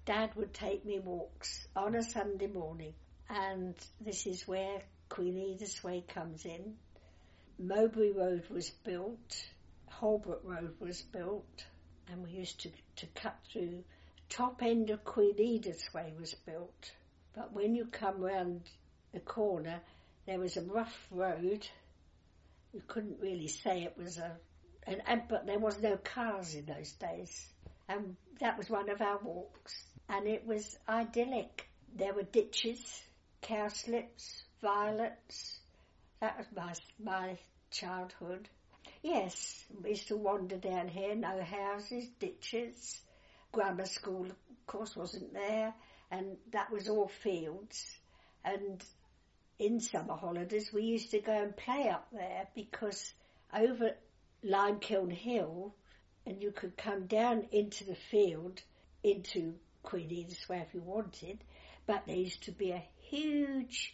Dad would take me walks on a Sunday morning, and this is where Queen Edith's Way comes in. Mowbray Road was built, Holbrook Road was built, and we used to cut through. Top end of Queen Edith's Way was built, but when you come round the corner, there was a rough road. You couldn't really say it was but there was no cars in those days, and that was one of our walks, and it was idyllic. There were ditches, cowslips, violets. That was my childhood. Yes, we used to wander down here, no houses, ditches. Grammar school, of course, wasn't there, and that was all fields. And in summer holidays, we used to go and play up there, because over Limekiln Hill, and you could come down into the field, into Queen Edith's Way if you wanted, but there used to be a huge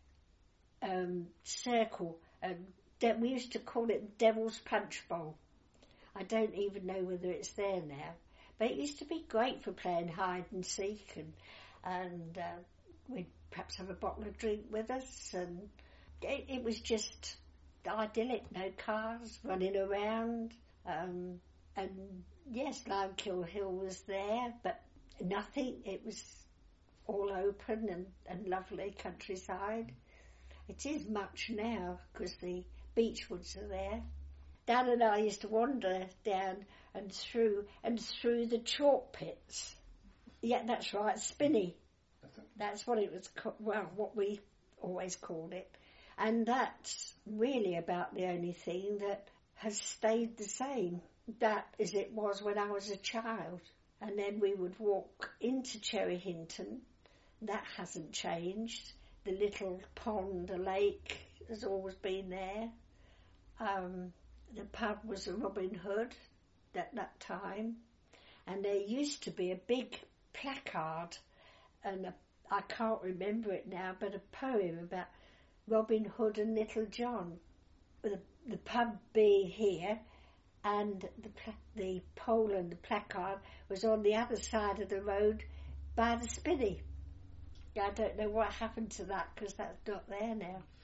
circle, and we used to call it Devil's Punch Bowl. I don't even know whether it's there now, but it used to be great for playing hide and seek, and we'd perhaps have a bottle of drink with us, and it was just idyllic. No cars running around, and yes, Limekiln Hill was there, but nothing. It was all open and lovely countryside. It is much now, because the beechwoods are there. Dad and I used to wander down and through the chalk pits. Yeah, that's right, Spinney. That's what it was called, well, what we always called it. And that's really about the only thing that has stayed the same, that as it was when I was a child. And then we would walk into Cherry Hinton. That hasn't changed. The little pond, the lake, has always been there. The pub was a Robin Hood at that time. And there used to be a big placard, and I can't remember it now, but a poem about Robin Hood and Little John. The pub being here, and the pole and the placard was on the other side of the road by the Spinney. I don't know what happened to that, because that's not there now.